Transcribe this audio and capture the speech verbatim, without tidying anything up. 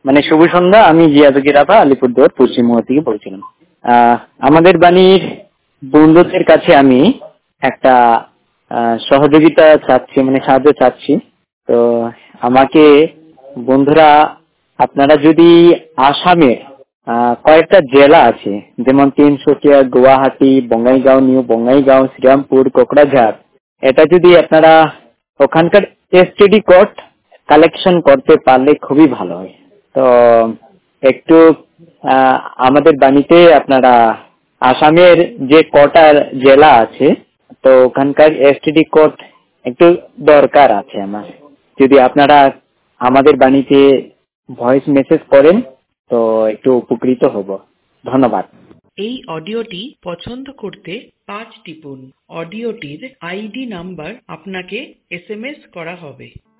মানে শুভ সন্ধ্যা। আমি জিয়াজকি রাফা আলিপুরদুয়ার পশ্চিমবঙ্গ থেকে বলছিলাম। আহ, আমাদের বাণীর বন্ধুদের কাছে আমি একটা আহ, সহযোগিতা চাচ্ছি, মানে সাহায্য চাচ্ছি। তো আমাকে বন্ধুরা, আপনারা যদি আসামে আহ, কয়েকটা জেলা আছে, যেমন তিনসুকিয়া, গুয়াহাটি, বঙ্গাইগাঁও, নিউ বঙ্গাইগাঁও, শ্রীরামপুর, কোকড়াঝাড়, এটা যদি আপনারা ওখানকার এসটিডি কোড কালেকশন করতে পারলে খুবই ভালো হয়। তো একটু আহ, আমাদের বাণীতে আপনারা আসামের যে কটা জেলা আছে, তো ওখানকার এসটিডি কোড একটু দরকার আছে আমার। যদি আপনারা আমাদের বাণীতে ভয়েস মেসেজ করেন তো একটু উপকৃত হব। ধন্যবাদ। এই অডিওটি পছন্দ করতে পাঁচ টিপুন। অডিওটির আইডি নাম্বার আপনাকে এসএমএস করা হবে।